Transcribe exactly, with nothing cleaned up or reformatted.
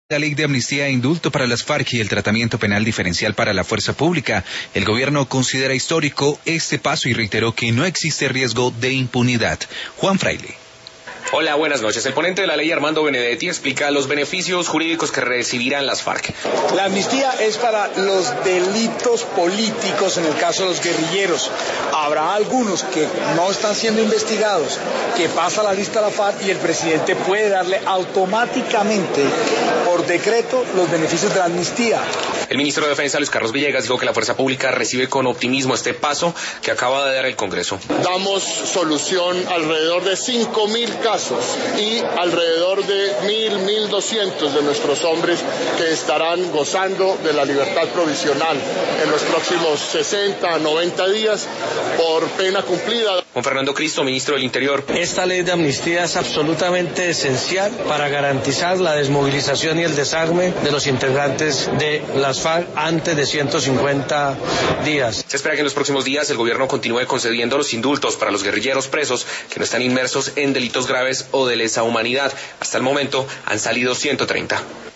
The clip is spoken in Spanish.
La ley de amnistía e indulto para las FARC y el tratamiento penal diferencial para la fuerza pública. El gobierno considera histórico este paso y reiteró que no existe riesgo de impunidad. Juan Fraile. Hola, buenas noches. El ponente de la ley, Armando Benedetti, explica los beneficios jurídicos que recibirán las FARC. La amnistía es para los delitos políticos, en el caso de los guerrilleros. Habrá algunos que no están siendo investigados, que pasa la lista a la FARC y el presidente puede darle automáticamente, por decreto, los beneficios de la amnistía. El ministro de Defensa, Luis Carlos Villegas, dijo que la fuerza pública recibe con optimismo este paso que acaba de dar el Congreso. Damos solución alrededor de cinco mil casos y alrededor de mil, mil doscientos de nuestros hombres que estarán gozando de la libertad provisional en los próximos sesenta, noventa días por pena cumplida. Juan Fernando Cristo, ministro del Interior. Esta ley de amnistía es absolutamente esencial para garantizar la desmovilización y el desarme de los integrantes de las FARC antes de ciento cincuenta días. Se espera que en los próximos días el gobierno continúe concediendo los indultos para los guerrilleros presos que no están inmersos en delitos graves o de lesa humanidad. Hasta el momento han salido ciento treinta.